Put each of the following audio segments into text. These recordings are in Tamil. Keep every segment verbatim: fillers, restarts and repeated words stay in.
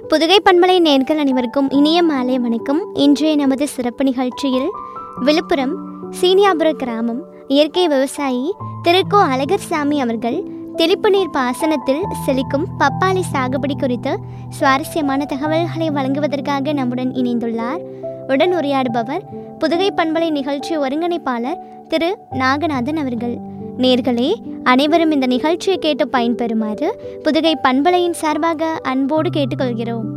புதுகை பண்பலை நேர்கள் அனைவருக்கும் இனிய மாலை வணக்கம். இன்றைய நமது சிறப்பு நிகழ்ச்சியில் விழுப்புரம் சீனியாபுர கிராமம் இயற்கை விவசாயி திரு கோ அழகர் சாமி அவர்கள் தெளிப்பு நீர் பாசனத்தில் செழிக்கும் பப்பாளி சாகுபடி குறித்து சுவாரஸ்யமான தகவல்களை வழங்குவதற்காக நம்முடன் இணைந்துள்ளார். உடன் உரையாடுபவர் புதுகை பண்பலை நிகழ்ச்சி ஒருங்கிணைப்பாளர் திரு நாகநாதன் அவர்கள். நேர்களே, அனைவரும் இந்த நிகழ்ச்சியை கேட்டு பயன்பெறுமாறு புதுகை பண்பலையின் சார்பாக அன்போடு கேட்டுக்கொள்கிறோம்.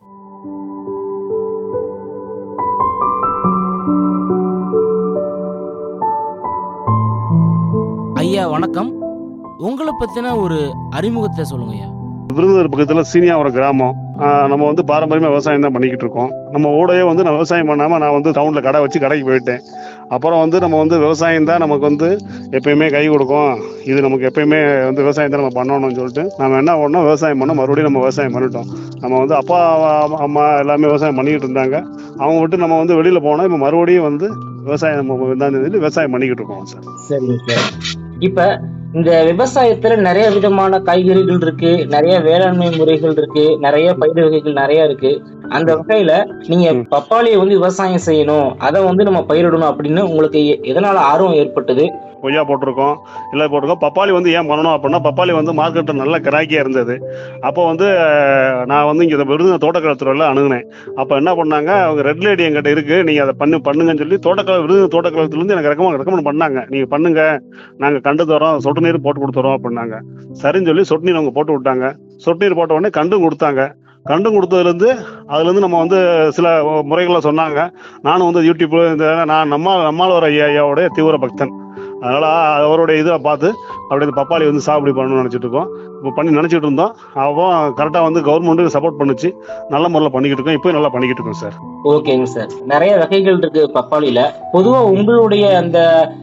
ஐயா வணக்கம். உங்களை பத்தின ஒரு அறிமுகத்தை சொல்லுங்க ஐயா. விருதுநகர் பக்கத்தில் சீனியாபுரம் கிராமம். நம்ம வந்து பாரம்பரியமாக விவசாயம் தான் பண்ணிக்கிட்டு இருக்கோம். நம்ம ஊடையே வந்து நான் விவசாயம் பண்ணாமல் நான் வந்து டவுனில் கடை வச்சு கடைக்கு போயிட்டேன். அப்புறம் வந்து நம்ம வந்து விவசாயம் தான் நமக்கு வந்து எப்பயுமே கை கொடுக்கும், இது நமக்கு எப்பயுமே வந்து விவசாயம் தான் நம்ம பண்ணணும்னு சொல்லிட்டு நம்ம என்ன பண்ணோம், விவசாயம் பண்ணோம். மறுபடியும் நம்ம விவசாயம் பண்ணிட்டோம். நம்ம வந்து அப்பா அம்மா எல்லாமே விவசாயம் பண்ணிக்கிட்டு இருந்தாங்க. அவங்க விட்டு நம்ம வந்து வெளியில் போனோம். இப்போ மறுபடியும் வந்து விவசாயம் நம்ம இந்த விவசாயம் பண்ணிக்கிட்டு இருக்கோம் சார். சரிங்க சார். இப்போ இந்த விவசாயத்துல நிறைய விதமான காய்கறிகள் இருக்கு, நிறைய வேளாண்மை முறைகள் இருக்கு, நிறைய பயிர் வகைகள் நிறைய இருக்கு. அந்த வகையில நீங்க பப்பாளியை வந்து விவசாயம் செய்யணும், அதை வந்து நம்ம பயிரிடணும் அப்படின்னு உங்களுக்கு எதனால ஆர்வம் ஏற்பட்டது? கொய்யா போட்டிருக்கோம், இல்லை போட்டிருக்கோம். பப்பாளி வந்து ஏன் பண்ணணும் அப்படின்னா, பப்பாளி வந்து மார்க்கெட்டில் நல்ல கிராக்கியாக இருந்தது. அப்போ வந்து நான் வந்து இங்கே விருதுநகர் தோட்டக்கலைத்துறையில் அணுகுனேன். அப்போ என்ன பண்ணாங்க, அவங்க ரெட் லேடி எங்கிட்ட இருக்குது, நீங்கள் அதை பண்ணு பண்ணுங்கன்னு சொல்லி தோட்டக்கலை விருதுநகர் தோட்டக்கலைத்துலேருந்து எனக்கு ரெக்கமெண்ட் ரெக்கமெண்ட் பண்ணாங்க. நீங்கள் பண்ணுங்க, நாங்கள் கண்டு தரோம், சொட்டு நீர் போட்டு கொடுத்துறோம் அப்படின்னாங்க. சரின்னு சொல்லி சொட்டு நீர் அவங்க போட்டு விட்டாங்க. சொட்டு நீர் போட்ட உடனே கண்டும் கொடுத்தாங்க. கண்டும் கொடுத்ததுலேருந்து அதுலேருந்து நம்ம வந்து சில முறைகளை சொன்னாங்க. நானும் வந்து யூடியூப் இந்த நான் நம்ம நம்மளோட ஐயாவோடைய தீவிர பக்தன். அதனால் அவருடைய இதை பார்த்து அப்படி இந்த பப்பாளி வந்து சாகுபடி பண்ணணும்னு நினச்சிட்டு இருக்கோம். இப்போ பண்ணி நினச்சிட்டு இருந்தோம். அப்போ கரெக்டாக வந்து கவர்மெண்ட்டு சப்போர்ட் பண்ணிச்சு. நல்ல முறையில் பண்ணிக்கிட்டு இருக்கோம். இப்போ நல்லா பண்ணிக்கிட்டு இருக்கோம் சார். ஓகேங்க சார். நிறைய வகைகள் இருக்கு பப்பாளியில. பொதுவாக உங்களுடைய அந்த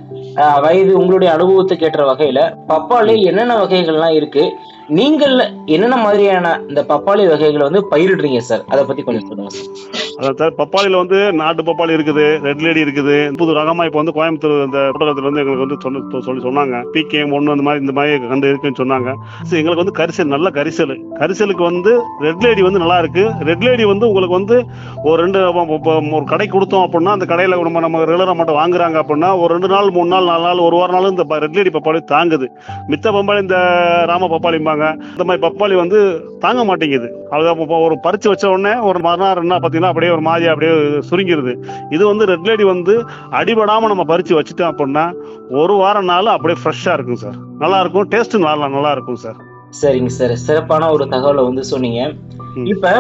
வயது, உங்களுடைய அனுபவத்துக்கு ஏற்ற வகையில பப்பாளி என்னென்ன வகைகள்லாம் இருக்கு, நீங்கள் என்னென்ன மாதிரியான இந்த பப்பாளி வகைகளை வந்து பயிரிடுறீங்க சார், அதை பத்தி கொஞ்சம் சொல்லுங்க சார். அதான் சார், பப்பாளியில வந்து நாட்டு பப்பாளி இருக்குது, ரெட் லேடி இருக்குது, புது ரகமா இப்போ வந்து கோயம்புத்தூர் இந்த தோட்டத்துல வந்து எங்களுக்கு வந்து சொன்ன சொல்லி சொன்னாங்க. பிகேஎம் ஒன்று அந்த மாதிரி இந்த மாதிரி கண்டு இருக்குன்னு சொன்னாங்க. எங்களுக்கு வந்து கரிசல், நல்ல கரிசல். கரிசலுக்கு வந்து ரெட் லேடி வந்து நல்லா இருக்கு. ரெட் லேடி வந்து உங்களுக்கு வந்து ஒரு ரெண்டு ஒரு கடை கொடுத்தோம் அப்படின்னா, அந்த கடையில நம்ம நம்ம ரெகுலரா மட்டும் வாங்குறாங்க அப்படின்னா ஒரு ரெண்டு நாள் மூணு நாள் நாலு நாள் ஒரு வாரம் நாள் இந்த ரெட் லேடி பப்பாளி தாங்குது. மித்த பப்பாளி இந்த ராம பப்பாளிம்பாங்க, இந்த மாதிரி பப்பாளி வந்து தாங்க மாட்டேங்குது. அது ஒரு பறிச்சு வச்ச உடனே ஒரு மறுநாள் என்ன பார்த்தீங்கன்னா அப்படியே ஒரு மாதிரி அப்படியே சுருங்கிருது. இது வந்து ரெட் லேடி வந்து அடிபடாம நம்ம பறிச்சு வச்சுட்டோம் அப்படின்னா ஒரு வாரம் நாள் அப்படியே ஃப்ரெஷ்ஷா இருக்கும் சார். நல்லா இருக்கும், டேஸ்ட் நல்லா நல்லா இருக்கும் சார். சரிங்க சார், சிறப்பான ஒரு தகவலை வந்து சொன்னீங்க. இப்ப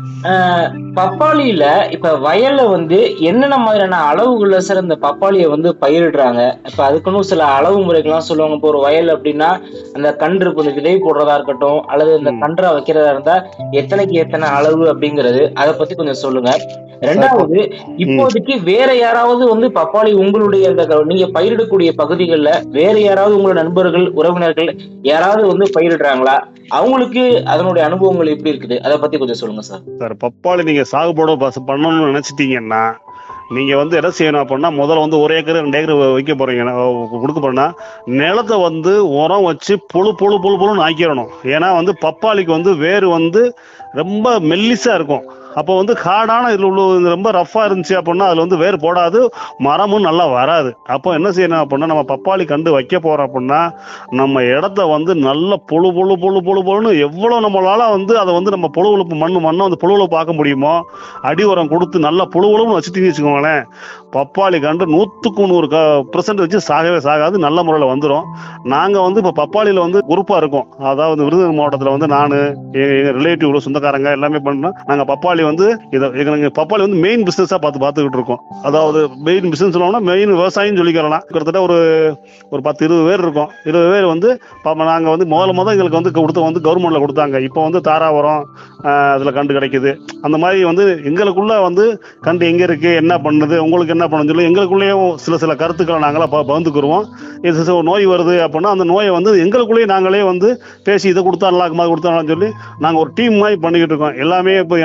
பப்பாளியில இப்ப வயல்ல வந்து என்னென்ன மாதிரியான அளவுகள்ல சார் இந்த பப்பாளியை வந்து பயிரிடுறாங்க? இப்ப அதுக்குன்னு சில அளவு முறைகள்லாம் சொல்லுவாங்க. இப்போ ஒரு வயல் அப்படின்னா அந்த கன்று இப்போ விதை போடுறதா இருக்கட்டும், அல்லது இந்த கன்றா வைக்கிறதா இருந்தா எத்தனைக்கு எத்தனை அளவு அப்படிங்கிறது, அதை பத்தி கொஞ்சம் சொல்லுங்க. ரெண்டாவது, இப்போதைக்கு வேற யாராவது வந்து பப்பாளி உங்களுடைய நீங்க பயிரிடக்கூடிய பகுதிகளில் வேற யாராவது உங்களோட நண்பர்கள், உறவினர்கள் யாராவது வந்து பயிரிடுறாங்களா? அவங்களுக்கு அதனுடைய அனுபவங்கள் எப்படி இருக்குது, அதை பத்தி கொஞ்சம் சொல்லுங்க சார். சார், பப்பாளி நீங்க சாகுபோட பண்ணணும்னு நினைச்சிட்டீங்கன்னா நீங்க வந்து என்ன செய்யணும் அப்படின்னா, முதல்ல வந்து ஒரு ஏக்கர் ரெண்டு ஏக்கர் வைக்க போறீங்க கொடுக்க போறேன்னா நிலத்தை வந்து உரம் வச்சு புழு புழு புழு புழுன்னு ஆக்கிடணும். ஏன்னா வந்து பப்பாளிக்கு வந்து வேறு வந்து ரொம்ப மெல்லிசா இருக்கும். அப்போ வந்து காடான இதில் உள்ள ரொம்ப ரஃபா இருந்துச்சு அப்படின்னா அதுல வந்து வேர் போடாது, மரமும் நல்லா வராது. அப்போ என்ன செய்யணும் அப்படின்னா, நம்ம பப்பாளி கண்டு வைக்க போறோம் அப்படின்னா நம்ம இடத்த வந்து நல்ல புழு புழு புழு புழு புழுன்னு எவ்வளவு நம்மளால வந்து அதை வந்து நம்ம புழு உழுப்பு மண்ணு மண்ணை வந்து புழு உழுப்பு பார்க்க முடியுமோ அடி உரம் கொடுத்து நல்லா புழு உழுப்புன்னு வச்சுட்டீங்கன்னு வச்சுக்கோங்களேன், பப்பாளி கண்டு நூற்றுக்கு நூறு க பர்சன்ட் வச்சு சாகவே சாகாது, நல்ல முறையில் வந்துடும். நாங்கள் வந்து இப்போ பப்பாளியில் வந்து குரூப்பாக இருக்கோம். அதாவது விருதுநகர் மாவட்டத்தில் வந்து நான் எங்கள் ரிலேட்டிவ் சொந்தக்காரங்க எல்லாமே பண்ணுறோம். நாங்கள் பப்பாளி வந்து இதை எங்களுக்கு பப்பாளி வந்து மெயின் பிசினஸா பார்த்து பார்த்துக்கிட்டு இருக்கோம். அதாவது மெயின் பிசினஸ் சொல்லணும்னா மெயின் விவசாயம் சொல்லிக்கலாம். கிட்டத்தட்ட ஒரு ஒரு பத்து இருபது பேர் இருக்கும். இருபது பேர் வந்து நாங்கள் வந்து முதல்ல முதல் எங்களுக்கு வந்து கொடுத்து வந்து கவர்மெண்ட்ல கொடுத்தாங்க. இப்போ வந்து தாராபுரம் அதில் கண்டு கிடைக்குது. அந்த மாதிரி வந்து எங்களுக்குள்ள வந்து கண்டு எங்கே இருக்கு, என்ன பண்ணுது, உங்களுக்கு என்ன பண்ணணும்னு சொல்லி எங்களுக்குள்ளேயும் சில சில கருத்துக்களை நாங்களாம் பகிர்ந்துக்குருவோம். இது நோய் வருது அப்படின்னா அந்த நோயை வந்து எங்களுக்குள்ளேயே நாங்களே வந்து பேசி இதை கொடுத்தா நல்லா இருக்குமா கொடுத்தா சொல்லி நாங்கள் ஒரு டீம் மாதிரி பண்ணிக்கிட்டு இருக்கோம். எல்லாமே இப்போ எனக்கு வந்து கரெக்டாக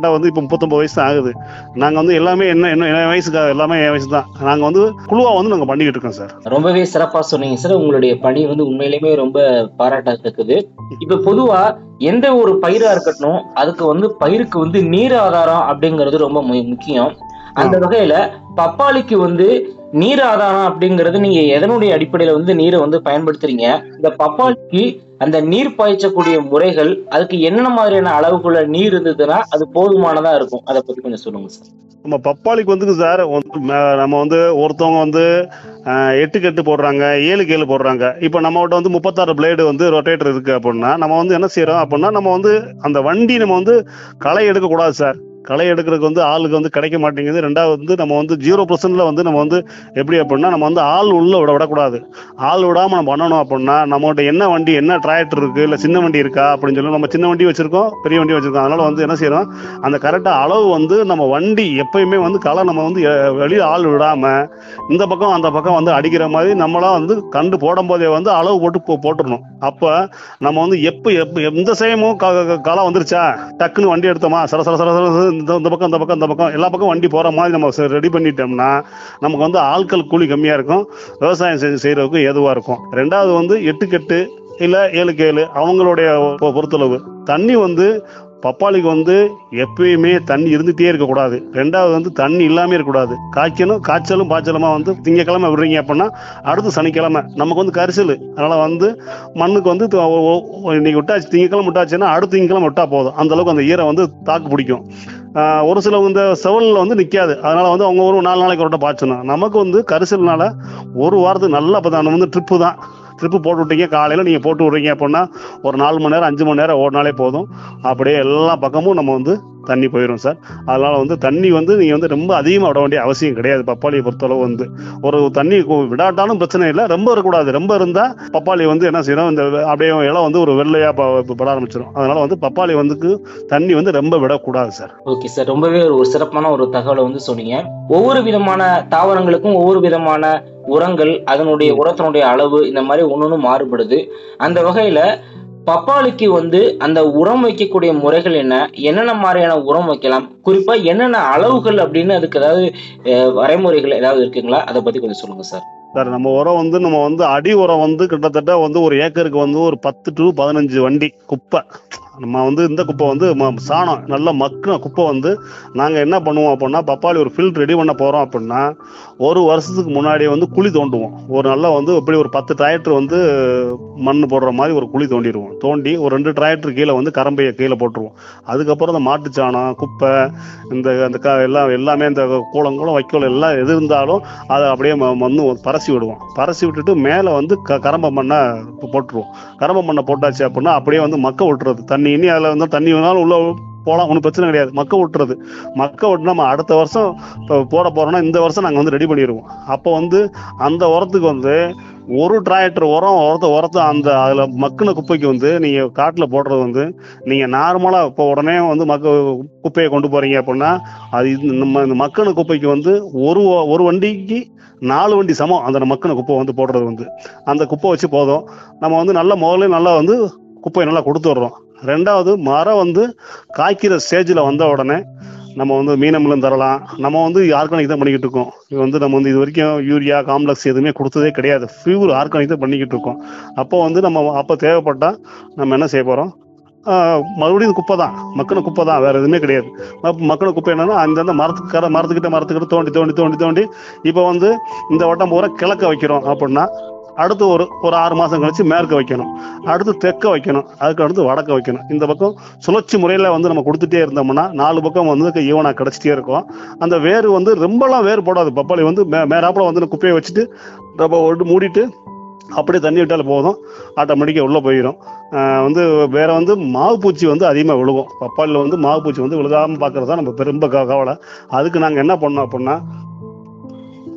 கரெக்டாக வந்து இப்போ முப்பத்தொம்பது வயசு தான் ஆகுது. நாங்கள் வந்து எல்லாமே என்ன என்ன என் வயசுக்கு எல்லாமே என் வயசு தான். நாங்கள் வந்து குழுவாக வந்து நாங்கள் பண்ணிக்கிட்டு இருக்கோம் சார். ரொம்பவே சிறப்பாக சொன்னீங்க சார். உங்களுடைய பணி வந்து உண்மையிலுமே ரொம்ப பாராட்டத்தக்கது. இப்போ பொதுவா எந்த ஒரு பயிரா இருக்கட்டும், அதுக்கு வந்து பயிருக்கு வந்து நீர் ஆதாரம் அப்படிங்கிறது ரொம்ப முக்கியம். அந்த வகையில பப்பாளிக்கு வந்து நீர் ஆதாரம் அப்படிங்கிறது நீங்க எதனுடைய அடிப்படையில வந்து நீரை வந்து பயன்படுத்துறீங்க? இந்த பப்பாளிக்கு அந்த நீர் பாய்ச்சக்கூடிய முறைகள், அதுக்கு என்னென்ன மாதிரியான அளவுக்குள்ள நீர் இருந்ததுன்னா அது போதுமானதா இருக்கும், அதை பத்தி கொஞ்சம் சொல்லுங்க சார். நம்ம பப்பாளிக்கு வந்துங்க சார், நம்ம வந்து ஒருத்தவங்க வந்து எட்டுக்கு எட்டு போடுறாங்க, ஏழுக்கு ஏழு போடுறாங்க. இப்போ நம்மகிட்ட வந்து முப்பத்தாறு பிளேடு வந்து ரொட்டேட்டர் இருக்கு அப்படின்னா நம்ம வந்து என்ன செய்யறோம் அப்படின்னா, நம்ம வந்து அந்த வண்டி நம்ம வந்து களை எடுக்கக்கூடாது சார். களை எடுக்கிறதுக்கு வந்து ஆளுக்கு வந்து கிடைக்க மாட்டேங்குது. ரெண்டாவது வந்து நம்ம வந்து ஜீரோ பர்சன்ட்ல வந்து நம்ம வந்து எப்படி அப்படின்னா நம்ம வந்து ஆள் உள்ள விட விடக்கூடாது. ஆள் விடாம நம்ம பண்ணணும் அப்படின்னா நம்மகிட்ட என்ன வண்டி என்ன டிராக்டர் இருக்கு இல்லை சின்ன வண்டி இருக்கா அப்படின்னு சொல்லி நம்ம சின்ன வண்டி வச்சிருக்கோம், பெரிய வண்டி வச்சிருக்கோம். அதனால வந்து என்ன செய்யறோம், அந்த கரெக்டா அளவு வந்து நம்ம வண்டி எப்பயுமே வந்து களை நம்ம வந்து வெளியே ஆள் விடாம இந்த பக்கம் அந்த பக்கம் வந்து அடிக்கிற மாதிரி நம்மளா வந்து கண்டு போடும் போதே வந்து அளவு போட்டு போட்டுடணும். அப்ப நம்ம வந்து எப்ப எப்ப எந்த செய்யமும் களை வந்துருச்சா டக்குன்னு வண்டி எடுத்தோமா சர சர சர இந்த பக்கம் இந்த பக்கம் இந்த பக்கம் எல்லா பக்கம் வண்டி போற மாதிரி நம்ம ரெடி பண்ணிட்டோம்னா நமக்கு வந்து ஆட்கள் கூலி கம்மியா இருக்கும், விவசாயம் செய்யறதுக்கு ஏதுவா இருக்கும். ரெண்டாவது வந்து எட்டுக்கு எட்டு இல்ல ஏழுக்கு ஏழு அவங்களுடைய பொறுத்தளவு தண்ணி வந்து பப்பாளிக்கு வந்து எப்பயுமே தண்ணி இருந்துகிட்டே இருக்கக்கூடாது. ரெண்டாவது வந்து தண்ணி இல்லாமல் இருக்கக்கூடாது. காய்ச்சலும் காய்ச்சலும் பாய்ச்சலுமா வந்து திங்கக்கிழமை விடுறீங்க அப்படின்னா அடுத்து சனிக்கிழமை நமக்கு வந்து கரிசல். அதனால வந்து மண்ணுக்கு வந்து இன்னைக்கு விட்டாச்சு திங்கக்கிழமை விட்டாச்சுன்னா அடுத்த திங்கக்கிழமை விட்டா போதும். அந்த அளவுக்கு அந்த ஈரம் வந்து தாக்கு பிடிக்கும். ஒரு சில இந்த செவலில் வந்து நிற்காது. அதனால வந்து அவங்க ஒரு நாலு நாளைக்கு ஒரு பாய்ச்சணும். நமக்கு வந்து கரிசல்னால ஒரு வாரத்துக்கு நல்லா இப்போ தான் வந்து ட்ரிப்பு தான் ட்ரிப்பு போட்டு விட்டீங்க, காலையில் நீங்கள் போட்டு விட்றீங்க அப்படின்னா ஒரு நாலு மணி நேரம் அஞ்சு மணி நேரம் ஓடினாலே போதும். அப்படியே எல்லா பக்கமும் நம்ம வந்து தண்ணி போயிடும் சார். அதனால வந்து தண்ணி வந்து நீங்கள் வந்து ரொம்ப அதிகமாக விட வேண்டிய அவசியம் கிடையாது. பப்பாளியை பொறுத்தளவு வந்து ஒரு தண்ணி விடாட்டாலும் பிரச்சனை இல்லை, ரொம்ப இருக்கக்கூடாது. ரொம்ப இருந்தால் பப்பாளி வந்து என்ன செய்யணும், இந்த அப்படியே இலை வந்து ஒரு வெள்ளையா பட ஆரம்பிச்சிடும். அதனால வந்து பப்பாளி வந்து தண்ணி வந்து ரொம்ப விடக்கூடாது சார். ஓகே சார், ரொம்பவே ஒரு சிறப்பான ஒரு தகவலை வந்து சொன்னீங்க. ஒவ்வொரு விதமான தாவரங்களுக்கும் ஒவ்வொரு விதமான உரங்கள், அதனுடைய உரத்தினுடைய அளவு இந்த மாதிரி ஒன்னொன்னு மாறுபடுது. அந்த வகையில பப்பாளிக்கு வந்து அந்த உரம் வைக்கக்கூடிய முறைகள் என்ன, என்னென்ன மாதிரியான உரம் வைக்கலாம், குறிப்பா என்னென்ன அளவுகள் அப்படின்னு அதுக்கு ஏதாவது வரைமுறைகள் ஏதாவது இருக்குங்களா, அதை பத்தி கொஞ்சம் சொல்லுங்க சார். சார் நம்ம உரம் வந்து நம்ம வந்து அடி உரம் வந்து கிட்டத்தட்ட வந்து ஒரு ஏக்கருக்கு வந்து ஒரு பத்து டு பதினஞ்சு வண்டி குப்பை. நம்ம வந்து இந்த குப்பை வந்து சாணம் நல்ல மக்கின குப்பை வந்து நாங்கள் என்ன பண்ணுவோம் அப்படின்னா பப்பாளி ஒரு ஃபில்ட் ரெடி பண்ண போகிறோம் அப்படின்னா ஒரு வருஷத்துக்கு முன்னாடியே வந்து குழி தோண்டுவோம். ஒரு நல்லா வந்து எப்படி ஒரு பத்து டிராக்டர் வந்து மண் போடுற மாதிரி ஒரு குழி தோண்டிடுவோம். தோண்டி ஒரு ரெண்டு டிராக்டர் கீழே வந்து கரம்பையை கீழே போட்டுருவோம். அதுக்கப்புறம் இந்த மாட்டு சாணம் குப்பை இந்த அந்த க எல்லாம் எல்லாமே இந்த கூளங்களும் வைக்கோல் எல்லாம் எது இருந்தாலும் அதை அப்படியே வந்து பரசி விடுவோம். பரசி விட்டுட்டு மேலே வந்து க கரம்ப மண்ணை போட்டுருவோம். கரம்ப மண்ணை போட்டாச்சு அப்படின்னா அப்படியே வந்து மக்க விட்டுறது. தண்ணி இனி அதில் வந்து தண்ணி வேணாலும் உள்ள போகலாம், ஒன்றும் பிரச்சனை கிடையாது. மக்க விட்டுறது. மக்க விட்டு நம்ம அடுத்த வருஷம் இப்போ போட போகிறோம்னா இந்த வருஷம் நாங்கள் வந்து ரெடி பண்ணிடுவோம். அப்போ வந்து அந்த உரத்துக்கு வந்து ஒரு டிராக்டர் உரம் உரத்தை உரத்தை அந்த அதில் மக்கின குப்பைக்கு வந்து நீங்கள் காட்டில் போடுறது வந்து நீங்கள் நார்மலாக இப்போ உடனே வந்து மக்க குப்பையை கொண்டு போகிறீங்க அப்படின்னா அது நம்ம இந்த மக்கின குப்பைக்கு வந்து ஒரு ஒரு வண்டிக்கு நாலு வண்டி சமம். அந்த மக்கின குப்பை வந்து போடுறது வந்து அந்த குப்பை வச்சு போதும். நம்ம வந்து நல்ல முதல்ல நல்லா வந்து குப்பையை நல்லா கொடுத்து விட்றோம். ரெண்டாவது மரம் வந்து காய்க்கிற ஸ்டேஜில் வந்த உடனே நம்ம வந்து மீனமிலும் தரலாம். நம்ம வந்து ஆர்கானிக் தான் பண்ணிக்கிட்டு இருக்கோம். இது வந்து நம்ம வந்து இது வரைக்கும் யூரியா காம்ப்ளெக்ஸ் எதுவுமே கொடுத்ததே கிடையாது. பியூர் ஆர்கானிக் தான் பண்ணிக்கிட்டு இருக்கோம். அப்போ வந்து நம்ம அப்போ தேவைப்பட்டால் நம்ம என்ன செய்ய போகிறோம், மறுபடியும் குப்பை தான், மக்கின குப்பை தான், வேற எதுவுமே கிடையாது. மக்கின குப்பை என்னன்னா அந்தந்த மரத்துக்கு மரத்துக்கிட்ட மரத்துக்கிட்ட தோண்டி தோண்டி தோண்டி தோண்டி இப்போ வந்து இந்த வட்டம் பூரா கிழக்க வைக்கிறோம் அப்படின்னா அடுத்து ஒரு ஒரு ஆறு மாதம் கழிச்சு மேற்க வைக்கணும், அடுத்து தெற்க வைக்கணும், அதுக்கு அடுத்து வடக்க வைக்கணும். இந்த பக்கம் சுழற்சி முறையில் வந்து நம்ம கொடுத்துட்டே இருந்தோம்னா நாலு பக்கம் வந்து ஈவனாக கிடச்சிட்டே இருக்கும். அந்த வேர் வந்து ரொம்பலாம் வேர் போடாது. பப்பாளி வந்து மே மேலாப்பில் வந்து குப்பையை வச்சுட்டு ரொம்ப ஒட்டு மூடிட்டு அப்படியே தண்ணி விட்டாலும் போதும், ஆட்டோமேட்டிக்காக உள்ளே போயிடும். வந்து வேற வந்து மாவு பூச்சி வந்து அதிகமாக விழுகும். பப்பாளியில் வந்து மாவு பூச்சி வந்து விழுகாமல் பார்க்கறது தான் நம்ம ரொம்ப கவலை. அதுக்கு நாங்கள் என்ன பண்ணோம் அப்படின்னா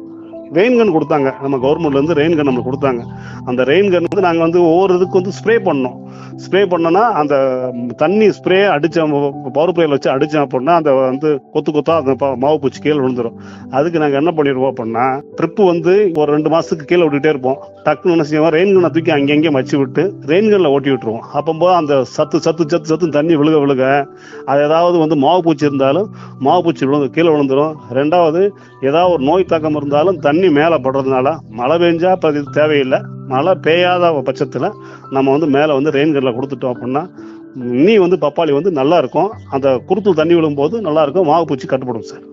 ரெயின் கன் கொடுத்தாங்க, நம்ம கவர்மெண்ட்லேருந்து ரெயின் கன் நம்மளுக்கு கொடுத்தாங்க. அந்த ரெயின் கன் வந்து நாங்கள் வந்து ஒவ்வொரு இதுக்கு வந்து ஸ்ப்ரே பண்ணோம். ஸ்ப்ரே பண்ணோன்னா அந்த தண்ணி ஸ்ப்ரே அடித்தோம், பவர் பிளேயில் வச்சு அடித்தோம் அப்படின்னா அந்த வந்து கொத்து கொத்தா அந்த மாவு பூச்சி கீழே விழுந்துடும். அதுக்கு நாங்கள் என்ன பண்ணிடுவோம் அப்படின்னா, ட்ரிப்பு வந்து ஒரு ரெண்டு மாதத்துக்கு கீழே விட்டுட்டே இருப்போம். டக்குன்னு என்ன செய்வோம், ரெயின் கன்னை தூக்கி அங்கங்கே மச்சு விட்டு ரெயின் கன்னில் ஓட்டி விட்டுருவோம். அப்போது அந்த சத்து சத்து சத்து சத்து தண்ணி விழுக விழுக அது ஏதாவது வந்து மாவு பூச்சி இருந்தாலும் மாவு பூச்சி விழுந்து கீழே விழுந்துடும். ரெண்டாவது ஏதாவது ஒரு நோய் தாக்கம் இருந்தாலும் தண்ணி மேலே படுறதுனால மழை பெஞ்சா இப்போ இது தேவையில்லை. மழை பெய்யாத பட்சத்தில் நம்ம வந்து மேலே வந்து ரெயின் கன்னில் கொடுத்துட்டோம் அப்படின்னா இன்னி வந்து பப்பாளி வந்து நல்லா இருக்கும். அந்த குருத்தில் தண்ணி விழும்போது நல்லா இருக்கும், மாவு பூச்சி கட்டுப்படும் சார்.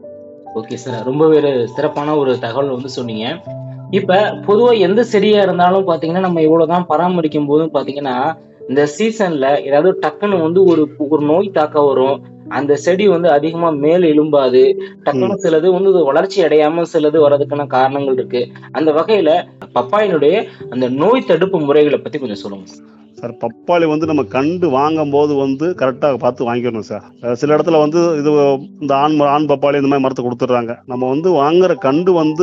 ஓகே சார், ரொம்ப ஒரு சிறப்பான ஒரு தகவல் வந்து சொன்னீங்க. இப்ப பொதுவா எந்த செடியா இருந்தாலும் பாத்தீங்கன்னா நம்ம இவ்வளவுதான் பராமரிக்கும் போதும் பாத்தீங்கன்னா இந்த சீசன்ல ஏதாவது டக்குன்னு வந்து ஒரு ஒரு நோய் தாக்க வரும். அந்த செடி வந்து அதிகமா மேல் எழும்பாது, டக்குன்னு சிலது வந்து வளர்ச்சி அடையாம சிலது வர்றதுக்கான காரணங்கள் இருக்கு. அந்த வகையில பப்பாயினுடைய அந்த நோய் தடுப்பு முறைகளை பத்தி கொஞ்சம் சொல்லுங்க சார். பப்பாளி வந்து நம்ம கண்டு வாங்கும் போது வந்து கரெக்டாக பார்த்து வாங்கிக்கணும் சார். சில இடத்துல வந்து இது இந்த ஆண் ஆண் பப்பாளி இந்த மாதிரி மரத்தை கொடுத்துட்றாங்க. நம்ம வந்து வாங்குற கண்டு வந்து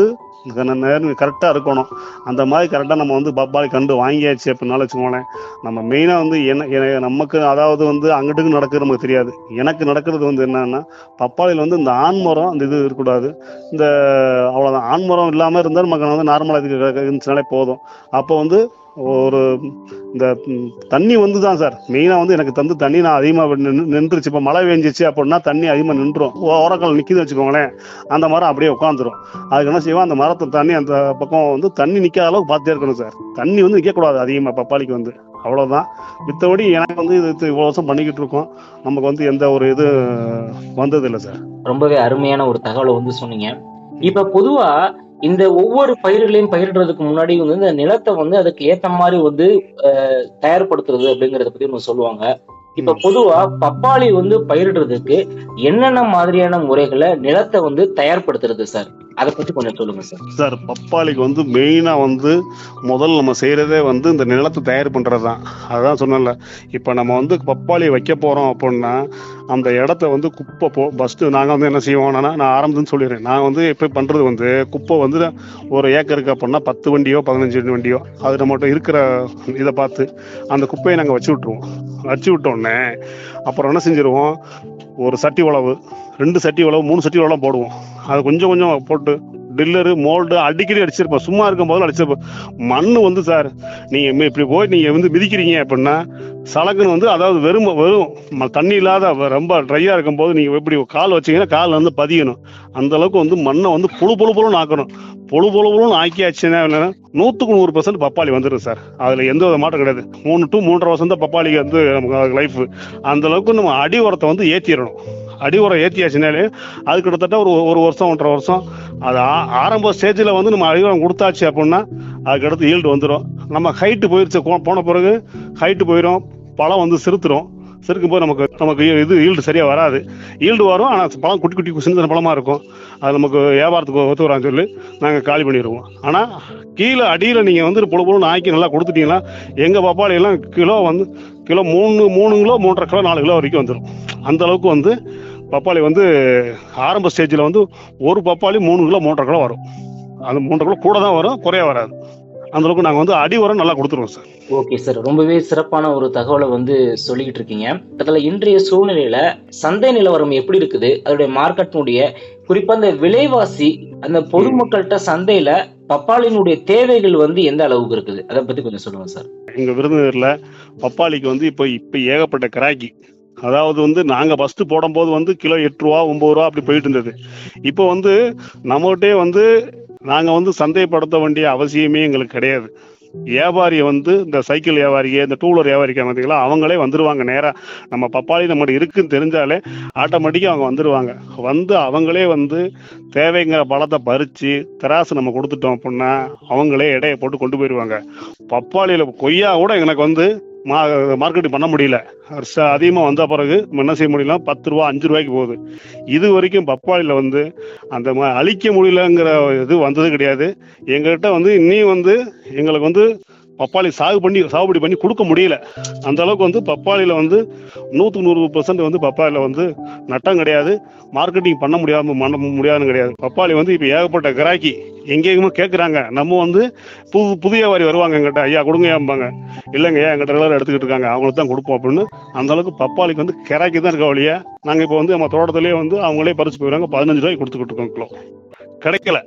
கரெக்டாக இருக்கணும். அந்த மாதிரி கரெக்டாக நம்ம வந்து பப்பாளி கண்டு வாங்கியாச்சு அப்படின்னாலும் வச்சுக்கோங்களேன், நம்ம மெயினாக வந்து என்ன நமக்கு அதாவது வந்து அங்கிட்டுக்கு நடக்குது நமக்கு தெரியாது. எனக்கு நடக்கிறது வந்து என்னன்னா, பப்பாளியில் வந்து இந்த ஆண்மரம் அந்த இது இருக்கக்கூடாது. இந்த அவ்வளோதான், ஆண்மரம் இல்லாமல் இருந்தால் நமக்கு வந்து நார்மலாக இதுக்கு இருந்துச்சுனாலே போதும். அப்போ வந்து ஒரு இந்த தண்ணி வந்து தான் சார் மெயினாக வந்து எனக்கு தந்து தண்ணி நான் அதிகமாக நின்றுச்சு. இப்போ மழை பெஞ்சிச்சு அப்படின்னா தண்ணி அதிகமாக நின்றுடும். ஓரக்கால் நிற்கிது வச்சுக்கோங்களேன், அந்த மரம் அப்படியே உட்காந்துரும். அதுக்கு என்ன செய்வோம், அந்த மரத்தை தண்ணி அந்த பக்கம் வந்து தண்ணி நிற்காத அளவுக்கு பார்த்துட்டே இருக்கணும் சார். தண்ணி வந்து நிற்கக்கூடாது அதிகமாக பப்பாளிக்கு வந்து, அவ்வளோதான். மித்தபடி எனக்கு வந்து இது இவ்வளோ வருஷம் பண்ணிக்கிட்டு இருக்கோம், நமக்கு வந்து எந்த ஒரு இது வந்தது இல்லை சார். ரொம்பவே அருமையான ஒரு தகவலை வந்து சொன்னீங்க. இப்ப பொதுவா இந்த ஒவ்வொரு பயிர்களையும் பயிரிடுறதுக்கு முன்னாடி வந்து இந்த நிலத்தை வந்து அதுக்கு ஏத்த மாதிரி வந்து அஹ் தயார்படுத்துறது அப்படிங்கறத பத்தி ஒண்ணு சொல்லுவாங்க. இப்ப பொதுவா பப்பாளி வந்து பயிரிடுறதுக்கு என்னென்ன மாதிரியான முறைகளை நிலத்தை வந்து தயார்படுத்துறது சார், அதை பத்தி கொஞ்சம் சொல்லுங்க சார். சார் பப்பாளிக்கு வந்து மெயினா வந்து முதல்ல நம்ம செய்யறதே வந்து இந்த நிலத்தை தயார் பண்றதுதான். அதான் சொன்னல, இப்ப நம்ம வந்து பப்பாளி வைக்க போறோம் அப்படின்னா அந்த இடத்த வந்து குப்பை போ ஃபர்ஸ்ட் நாங்க வந்து என்ன செய்வோம்னா, நான் ஆரம்பத்துன்னு சொல்லிடுறேன், நான் வந்து இப்ப பண்றது வந்து குப்பை வந்து ஒரு ஏக்கருக்கு அப்படின்னா பத்து வண்டியோ பதினஞ்சு வண்டியோ அது நம்மகிட்ட இருக்கிற இதை பார்த்து அந்த குப்பையை நாங்க வச்சு விட்டுருவோம். வச்சு விட்டோடனே அப்புறம் என்ன செஞ்சிருவோம், ஒரு சட்டி உழவு, ரெண்டு சட்டி உழவு, மூணு சட்டி உழவு போடுவோம். அது கொஞ்சம் கொஞ்சம் போட்டு டில்லரு மோல்டு அடிக்கடி அடிச்சிருப்போம். சும்மா இருக்கும் போதும் அடிச்சிருப்போம். மண் வந்து சார் நீங்க இப்படி போய் நீங்க வந்து மிதிக்கிறீங்க அப்படின்னா சலக்குன்னு வந்து அதாவது வெறும் வெறும் தண்ணி இல்லாத ரொம்ப ட்ரையா இருக்கும் போது நீங்க எப்படி கால் வச்சீங்கன்னா கால் வந்து பதியணும். அந்த அளவுக்கு வந்து மண்ணை வந்து புழு புழு புழுன்னு ஆக்கணும். பொழு பொழு பொழுன்னு ஆக்கியாச்சுன்னா நூற்றுக்கு நூறு பர்சன்ட் பப்பாளி வந்துடும் சார். அதில் எந்த வித மாற்றம் கிடையாது. மூணு டு மூன்றரை வருஷம் தான் பப்பாளிக்கு வந்து நமக்கு லைஃப். அந்த அளவுக்கு நம்ம அடி உரத்தை வந்து ஏற்றிடணும். அடி உரம் ஏற்றியாச்சுனாலே அது கிட்டத்தட்ட ஒரு ஒரு வருஷம் ஒன்றரை வருஷம் அது ஆரம்ப ஸ்டேஜில் வந்து நம்ம அடி உரம் கொடுத்தாச்சு அப்படின்னா அதுக்கடுத்து ஈல்டு வந்துடும். நம்ம ஹைட்டு போயிடுச்சு போன பிறகு ஹைட்டு போயிடும், பழம் வந்து சிறுத்துரும். சிறுக்கும் போது நமக்கு நமக்கு இது ஈல்டு சரியாக வராது. ஈல்டு வரும், ஆனால் பழம் குட்டி குட்டி சின்ன சின்ன பழமாக இருக்கும். அது நமக்கு வியாபாரத்துக்கு ஒத்து வரான்னு சொல்லி நாங்கள் காலி பண்ணிடுவோம். ஆனால் கீழே அடியில் நீங்கள் வந்து பொழு பொழுன்னு ஆக்கி நல்லா கொடுத்துட்டீங்கன்னா எங்கள் பப்பாளி எல்லாம் கிலோ வந்து கிலோ மூணு மூணு கிலோ மூன்றரை கிலோ நாலு கிலோ வரைக்கும் வந்துடும். அந்த அளவுக்கு வந்து பப்பாளி வந்து ஆரம்ப ஸ்டேஜில் வந்து ஒரு பப்பாளி மூணு கிலோ மூன்றரை கிலோ வரும். அது மூன்றரை கிலோ கூட தான் வரும், குறைய வராது. அந்த அளவுக்கு நாங்கள் வந்து அடி உரம் நல்லா கொடுத்துருவோம் சார். ஓகே சார், ரொம்பவே சிறப்பான ஒரு தகவலை வந்து சொல்லிக்கிட்டு இருக்கீங்க. அதில் இன்றைய சூழ்நிலையில சந்தை நிலவரம் எப்படி இருக்குது, அதோடைய மார்க்கெட்டினுடைய குறிப்பா அந்த விலைவாசி அந்த பொதுமக்கள்கிட்ட சந்தையில பப்பாளியினுடைய தேவைகள் வந்து எந்த அளவுக்கு இருக்குது, அதை பத்தி கொஞ்சம் சொல்லுங்க சார். எங்க விருதுநகர்ல பப்பாளிக்கு வந்து இப்போ இப்போ ஏகப்பட்ட கிராக்கி. அதாவது வந்து நாங்க ஃபர்ஸ்ட் போடும் போது வந்து கிலோ எட்டு ரூபா ஒன்பது ரூபா அப்படி போயிட்டு இருந்தது. இப்போ வந்து நம்மகிட்டே வந்து நாங்க வந்து சந்தைப்படுத்த வேண்டிய அவசியமே எங்களுக்கு கிடையாது. வியாபாரியை வந்து இந்த சைக்கிள் வியாபாரியை இந்த டூ வீலர் வியாபாரிக்க பார்த்தீங்களா, அவங்களே வந்துருவாங்க. நேராக நம்ம பப்பாளி நம்மகிட்ட இருக்குன்னு தெரிஞ்சாலே ஆட்டோமேட்டிக்காக அவங்க வந்துடுவாங்க. வந்து அவங்களே வந்து தேவைங்கிற பழத்தை பறித்து திராசு நம்ம கொடுத்துட்டோம் அப்படின்னா அவங்களே எடையை போட்டு கொண்டு போயிடுவாங்க. பப்பாளியில் கொய்யா கூட எனக்கு வந்து மா மார்க்கெட்டிங் பண்ண முடியல. அதிகமாக வந்த பிறகு நம்ம என்ன செய்ய முடியல, பத்து ரூபா அஞ்சு ரூபாய்க்கு போகுது. இது வரைக்கும் பப்பாளியில் வந்து அந்த மா அழிக்க முடியலங்கிற இது வந்தது கிடையாது. எங்கள்கிட்ட வந்து இன்னும் வந்து எங்களுக்கு வந்து பப்பாளி சாகு பண்ணி சாகுபடி பண்ணி கொடுக்க முடியல. அந்த அளவுக்கு வந்து பப்பாளியில வந்து நூற்றுக்கு நூறு பர்சன்ட் வந்து பப்பாளியில வந்து நட்டம் கிடையாது, மார்க்கெட்டிங் பண்ண முடியாம பண்ண முடியாதுன்னு கிடையாது. பப்பாளி வந்து இப்போ ஏகப்பட்ட கிராக்கி எங்கேயுமே கேட்குறாங்க. நம்ம வந்து புது புதிய வாரி வருவாங்க எங்கிட்ட, ஐயா கொடுங்க ஏம்பாங்க, இல்லைங்க ஐயா எங்கிட்ட எல்லாரும் எடுத்துக்கிட்டு இருக்காங்க, அவங்களுக்கு தான் கொடுப்போம் அப்படின்னு. அந்த அளவுக்கு பப்பாளிக்கு வந்து கிராக்கி தான் இருக்க வழியா. நாங்கள் இப்போ வந்து நம்ம தோட்டத்திலேயே வந்து அவங்களே பறிச்சு போயிடுறாங்க, பதினஞ்சு ரூபாய்க்கு கொடுத்துக்கிட்டு இருக்கோம் கிலோ. கிடைக்கல.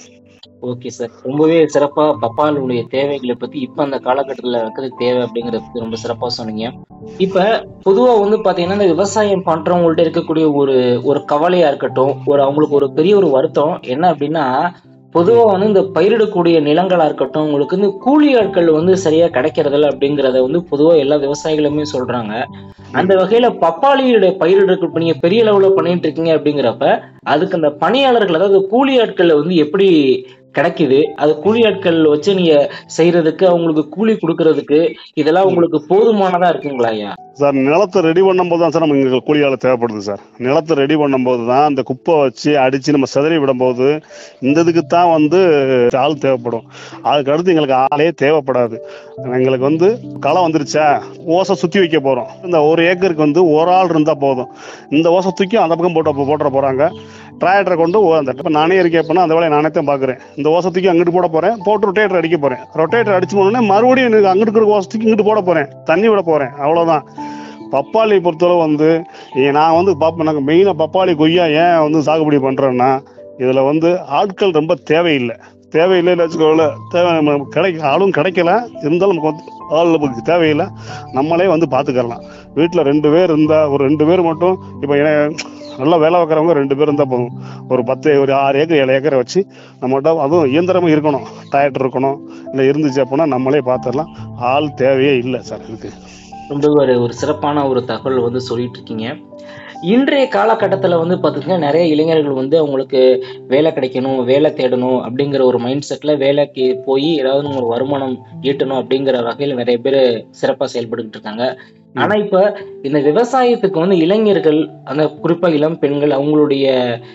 ஓகே சார், ரொம்பவே சிறப்பா பப்பாளியுடைய தேவைகளை பத்தி இப்ப அந்த காலகட்டத்துல இருக்கிறது தேவை அப்படிங்கறத பத்தி ரொம்ப சிறப்பா சொன்னீங்க. இப்ப பொதுவா வந்து பாத்தீங்கன்னா இந்த விவசாயம் பண்றவங்கள்ட்ட இருக்கக்கூடிய ஒரு ஒரு கவலையா இருக்கட்டும், ஒரு அவங்களுக்கு ஒரு பெரிய ஒரு வருத்தம் என்ன அப்படின்னா, பொதுவா வந்து இந்த பயிரிடக்கூடிய நிலங்களா இருக்கட்டும், உங்களுக்கு வந்து கூலி ஆட்கள் வந்து சரியா கிடைக்கிறதில்ல அப்படிங்கறத வந்து பொதுவா எல்லா விவசாயிகளுமே சொல்றாங்க. அந்த வகையில பப்பாளியுடைய பயிரிட நீங்க பெரிய அளவுல பண்ணிட்டு இருக்கீங்க அப்படிங்கிறப்ப அதுக்கு அந்த பணியாளர்கள், அதாவது கூலி ஆட்கள் வந்து எப்படி கிடைக்குது, அது கூலி ஆட்கள் வச்சு நீங்க செய்யறதுக்கு, அவங்களுக்கு கூலி கொடுக்கறதுக்கு இதெல்லாம் உங்களுக்கு போதுமானதா இருக்குங்களா ஐயா? சார் நிலத்தை ரெடி பண்ணும் போது தான் சார் நம்ம இங்கே கூலி ஆள் தேவைப்படுது சார். நிலத்தை ரெடி பண்ணும் போது தான் அந்த குப்பை வச்சு அடிச்சு நம்ம சிதறி விடும் போது இந்த இதுக்கு தான் வந்து ஆள் தேவைப்படும். அதுக்கு அடுத்து எங்களுக்கு ஆளே தேவைப்படாது. எங்களுக்கு வந்து களை வந்துருச்சா ஓசை சுத்தி வைக்க போறோம், இந்த ஒரு ஏக்கருக்கு வந்து ஒரு ஆள் இருந்தா போதும். இந்த ஓசை தூக்கி அந்த பக்கம் போட்ட போட்டுற போறாங்க. டிராக்டரை கொண்டு அந்த இப்போ நானே இருக்கேன் அப்படின்னா அந்த வேலையை நானே தான் பார்க்குறேன். இந்த ஓசத்துக்கு அங்கிட்டு போட போறேன், போட்டு ரொட்டேட்டர் அடிக்க போறேன். ரொட்டேட்டர் அடிச்சு போனோடனே மறுபடியும் எனக்கு அங்கிட்டு இருக்கிற ஓசத்துக்கு இங்கிட்டு போட போறேன், தண்ணி விட போறேன், அவ்வளோதான். பப்பாளி பொறுத்தளவு வந்து நான் வந்து பார்ப்பேன், நாங்கள் மெயினாக பப்பாளி கொய்யா ஏன் வந்து சாகுபடி பண்ணுறேன்னா, இதில் வந்து ஆட்கள் ரொம்ப தேவையில்லை. தேவையில்லைன்னு வச்சுக்கோல, தேவை கிடைக்க ஆளும் கிடைக்கல, இருந்தாலும் நமக்கு வந்து ஆள் நமக்கு தேவையில்லை, நம்மளே வந்து பார்த்துக்கலாம். வீட்டில் ரெண்டு பேர் இருந்தால், ஒரு ரெண்டு பேர் மட்டும் இப்போ நல்லா வேலை வைக்கிறவங்க ரெண்டு பேர் இருந்தால் போதும். ஒரு பத்து ஒரு ஆறு ஏக்கர் ஏழு ஏக்கரை வச்சு நம்மகிட்ட அதுவும் இயந்திரமும் இருக்கணும், டிராக்டர் இருக்கணும், இல்லை இருந்துச்சு அப்படின்னா நம்மளே பார்த்துடலாம். ஆள் தேவையே இல்லை சார். இதுக்கு ரொம்ப ஒரு ஒரு சிறப்பான ஒரு தகவல் வந்து சொல்லிட்டு இருக்கீங்க. இன்றைய காலகட்டத்தில் வந்து பார்த்தீங்கன்னா நிறைய இளைஞர்கள் வந்து அவங்களுக்கு வேலை கிடைக்கணும், வேலை தேடணும் அப்படிங்கிற ஒரு மைண்ட் செட்டில் வேலைக்கு போய் ஏதாவது ஒரு வருமானம் ஈட்டணும் அப்படிங்கிற வகையில் நிறைய பேர் சிறப்பாக செயல்பட்டுக்கிட்டு இருக்காங்க. ஆனா இப்ப இந்த விவசாயத்துக்கு வந்து இளைஞர்கள், அந்த குறிப்பா இளம் பெண்கள், அவங்களுடைய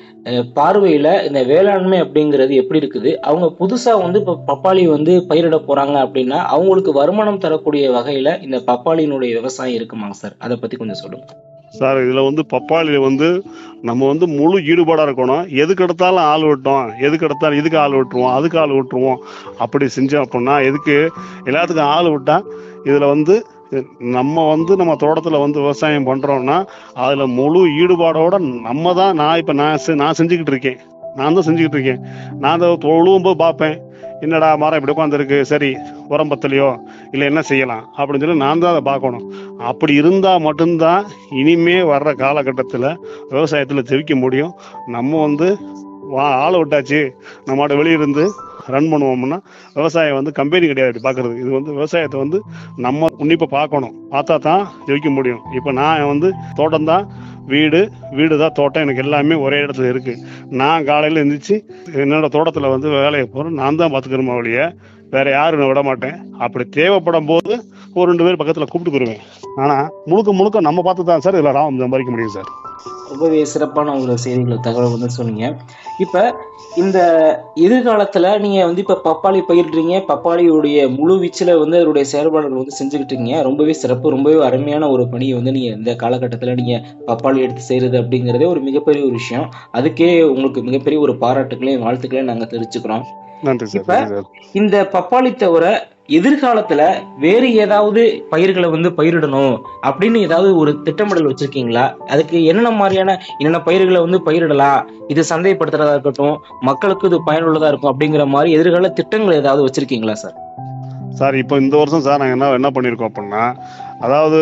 பார்வையில இந்த வேளாண்மை அப்படிங்கிறது எப்படி இருக்குது, அவங்க புதுசா வந்து இப்ப பப்பாளி வந்து பயிரிட போறாங்க அப்படின்னா அவங்களுக்கு வருமானம் தரக்கூடிய வகையில இந்த பப்பாளியினுடைய விவசாயம் இருக்குமாங்க சார்? அதை பத்தி கொஞ்சம் சொல்லுங்க சார். இதுல வந்து பப்பாளியில வந்து நம்ம வந்து முழு ஈடுபாடா இருக்கணும். எதுக்கு எடுத்தாலும் ஆள் விட்டோம், எதுக்கு எடுத்தாலும் இதுக்கு ஆள் விட்டுருவோம், அதுக்கு ஆள் விட்டுருவோம் அப்படி செஞ்சோம் அப்படின்னா, எதுக்கு எல்லாத்துக்கும் ஆள் விட்டா இதுல வந்து நம்ம வந்து நம்ம தோட்டத்துல வந்து விவசாயம் பண்றோம்னா அதுல முழு ஈடுபாடோட நம்ம தான். நான் இப்ப நான் நான் செஞ்சுக்கிட்டு இருக்கேன், நான் தான் செஞ்சுக்கிட்டு இருக்கேன். நான் அதை தொழுவும் போது பார்ப்பேன், என்னடா மரம் இப்படி உட்காந்துருக்கு, சரி உரம் பத்தலையோ இல்லை என்ன செய்யலாம் அப்படின்னு சொல்லி நான் தான் அதை பார்க்கணும். அப்படி இருந்தால் மட்டும்தான் இனிமே வர்ற காலகட்டத்தில் விவசாயத்தில் ஜெயிக்க முடியும். நம்ம வந்து வா ஆளை விட்டாச்சு நம்மகிட்ட வெளியிருந்து ரன் பண்ணுவோம்னா விவசாயம் வந்து கம்பெனி கிடையாது பார்க்கறது. இது வந்து விவசாயத்தை வந்து நம்ம உன்னிப்பாக பார்க்கணும், பார்த்தா தான் ஜெயிக்க முடியும். இப்போ நான் வந்து தோட்டம் தான் வீடு, வீடு தான் தோட்டம், எனக்கு எல்லாமே ஒரே இடத்துல இருக்கு. நான் காலையில் எழுந்திரிச்சு என்னோட தோட்டத்தில் வந்து வேலையை போகிறேன், நான் தான் பார்த்துக்கிறோமா வழிய வேற யாரும் நான் விட மாட்டேன். அப்படி தேவைப்படும் போது ஒரு ரெண்டு பேர் பக்கத்தில் கூப்பிட்டுக்குருவேன். ஆனால் முழுக்க முழுக்க நம்ம பார்த்து தான் சார் இதில் லாபம் சம்பாதிக்க முடியும் சார். ரொம்பவே சிறப்பான ஒரு செய்திகளை தகவல் வந்து சொன்னீங்க. இப்ப இந்த எதிர்காலத்துல நீங்க வந்து இப்ப பப்பாளி பயிரிடுறீங்க, பப்பாளியுடைய முழு வீச்சுல வந்து அதனுடைய செயல்பாடுகள் வந்து செஞ்சுக்கிட்டு இருக்கீங்க. ரொம்பவே சிறப்பு, ரொம்பவே அருமையான ஒரு பணியை வந்து நீங்க இந்த காலகட்டத்துல நீங்க பப்பாளி எடுத்து செய்யறது அப்படிங்கறதே ஒரு மிகப்பெரிய ஒரு விஷயம். அதுக்கே உங்களுக்கு மிகப்பெரிய ஒரு பாராட்டுகளையும் வாழ்த்துக்களையும் நாங்க தெரிவிச்சுக்கிறோம். இப்ப இந்த பப்பாளி தவிர எதிர்காலத்துல வேறு ஏதாவது பயிர்களை வந்து பயிரிடணும் அப்படின்னு ஏதாவது ஒரு திட்டமிடல் வச்சிருக்கீங்களா? அதுக்கு என்னென்ன மாதிரியான என்னென்ன பயிர்களை வந்து பயிரிடலாம், இது சந்தைப்படுத்துறதா இருக்கட்டும், மக்களுக்கு இது பயனுள்ளதா இருக்கும் அப்படிங்கிற மாதிரி எதிர்கால திட்டங்கள் ஏதாவது வச்சிருக்கீங்களா சார்? சார் இப்போ இந்த வருஷம் சார் நாங்கள் என்ன என்ன பண்ணியிருக்கோம் அப்படின்னா, அதாவது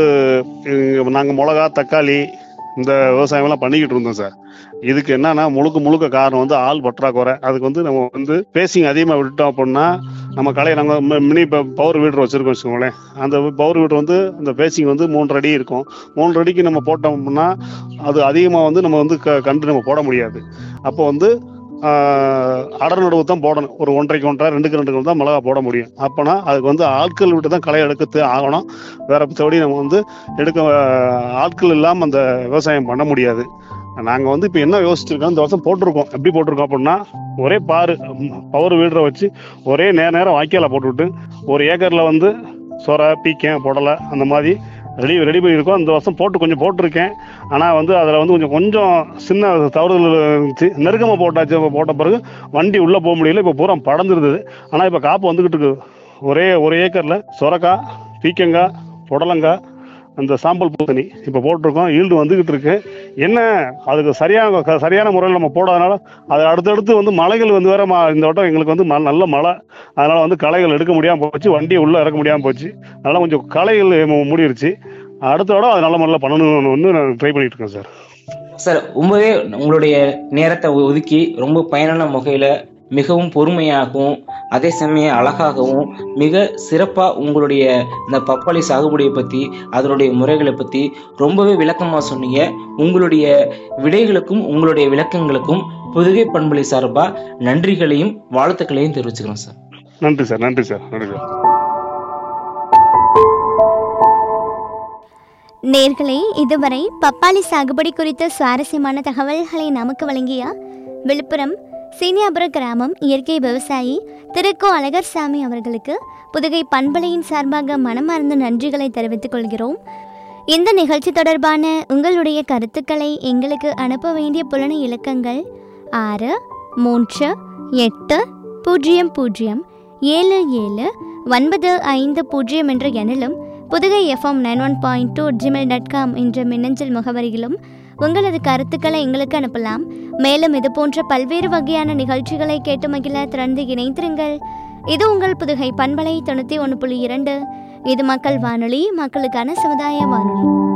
நாங்கள் மிளகா, தக்காளி இந்த விவசாயம்லாம் பண்ணிக்கிட்டு இருந்தோம் சார். இதுக்கு என்னன்னா முழுக்க முழுக்க காரணம் வந்து ஆள் பற்றாக்குறை. அதுக்கு வந்து நம்ம வந்து பேசிங் அதிகமாக விட்டோம் அப்படின்னா நம்ம கலையை நாங்கள் மினி பவர் வீடர் வச்சுருக்கோம் வச்சுக்கோங்களேன். அந்த பவர் வீடர் வந்து அந்த பேசிங் வந்து மூன்று அடி இருக்கும். மூன்று அடிக்கு நம்ம போட்டோம் அப்படின்னா அது அதிகமாக வந்து நம்ம வந்து க கண்டு நம்ம போட முடியாது. அப்போ வந்து அடர் நடுவு தான் போடணும். ஒரு ஒன்றரைக்கு ஒன்றரை ரெண்டுக்கு ரெண்டுக்கு தான் மிளகா போட முடியும். அப்போனா அதுக்கு வந்து ஆட்கள் விட்டு தான் களை எடுக்கத்து ஆகணும். வேற படி நம்ம வந்து எடுக்க ஆட்கள் இல்லாமல் அந்த விவசாயம் பண்ண முடியாது. நாங்கள் வந்து இப்போ என்ன யோசிச்சிருக்கோம், இந்த வருஷம் போட்டிருக்கோம். எப்படி போட்டிருக்கோம் அப்படின்னா, ஒரே பாரு பவர் வீடரை வச்சு ஒரே நேர நேரம் வாய்க்கால போட்டுவிட்டு ஒரு ஏக்கரில் வந்து சொரை, பீக்கன், புடலை அந்த மாதிரி ரெடி ரெடி பண்ணியிருக்கோம். இந்த வருஷம் போட்டு கொஞ்சம் போட்டிருக்கேன். ஆனால் வந்து அதில் வந்து கொஞ்சம் கொஞ்சம் சின்ன தவறுதல் இருந்துச்சு. நெருக்கமாக போட்டாச்சு. போட்ட பிறகு வண்டி உள்ளே போக முடியல. இப்போ பூரா படர்ந்துருந்தது. ஆனால் இப்போ காப்பு வந்துக்கிட்டு இருக்குது. ஒரே ஒரு ஏக்கரில் சொரக்காய், பீக்கங்காய், புடலங்காய், அந்த சாம்பல் பூசணி இப்போ போட்டிருக்கோம். ஈல்டு வந்துக்கிட்டு இருக்கு. என்ன அதுக்கு சரியான சரியான முறையில் நம்ம போடாதனால அது அடுத்தடுத்து வந்து மழைகள் வந்து வேற இந்த வட்டம் எங்களுக்கு வந்து ம நல்ல மழை. அதனால வந்து களைகள் எடுக்க முடியாமல் போச்சு, வண்டியை உள்ளே இறக்க முடியாமல் போச்சு. அதனால கொஞ்சம் களைகள் மூடிருச்சு. அடுத்த விட அது நல்ல முறையில் பண்ணணும்னு வந்து நான் ட்ரை பண்ணிட்டு இருக்கேன் சார். சார், ரொம்பவே உங்களுடைய நேரத்தை ஒதுக்கி ரொம்ப பயனான முகையில மிகவும் பொறுமையாகவும் அதே சமயம் அழகாகவும் மிக சிறப்பா உங்களுடைய இந்த பப்பாளி சாகுபடியை பத்தி அதனுடைய முறைகளை பத்தி ரொம்பவே விளக்கமா சொன்னீங்க. உங்களுடைய விடைகளுக்கும் உங்களுடைய விளக்கங்களுக்கும் புதுகை பண்பலை சார்பா நன்றிகளையும் வாழ்த்துக்களையும் தெரிவிச்சுக்கிறோம் சார். நன்றி சார். நன்றி சார். நன்றி சார். நேர்களே, இதுவரை பப்பாளி சாகுபடி குறித்த சுவாரஸ்யமான தகவல்களை நமக்கு வழங்கிய விழுப்புரம் சீனியாபுரம் கிராமம் இயற்கை விவசாயி திரு கோ அழகர்சாமி அவர்களுக்கு புதுகை பண்பலையின் சார்பாக மனமார்ந்த நன்றிகளை தெரிவித்துக் கொள்கிறோம். இந்த நிகழ்ச்சி தொடர்பான உங்களுடைய கருத்துக்களை எங்களுக்கு அனுப்ப வேண்டிய புலனை இலக்கங்கள் ஆறு மூன்று எட்டு பூஜ்ஜியம் பூஜ்ஜியம் ஏழு ஏழு ஒன்பது ஐந்து பூஜ்ஜியம் என்ற எண்ணிலும் Pudugai FM nine one point two Gmail dot com என்ற மின்னஞ்சல் முகவரியிலும் உங்களது கருத்துக்களை எங்களுக்கு அனுப்பலாம். மேலும் இது போன்ற பல்வேறு வகையான நிகழ்ச்சிகளை கேட்டு மகிழ திறந்து இணைந்திருங்கள். இது உங்கள் புதுகை பண்பலை தொண்ணூற்றி ஒன்று புள்ளி இரண்டு. இது மக்கள் வானொலி, மக்களுக்கான சமுதாய வானொலி.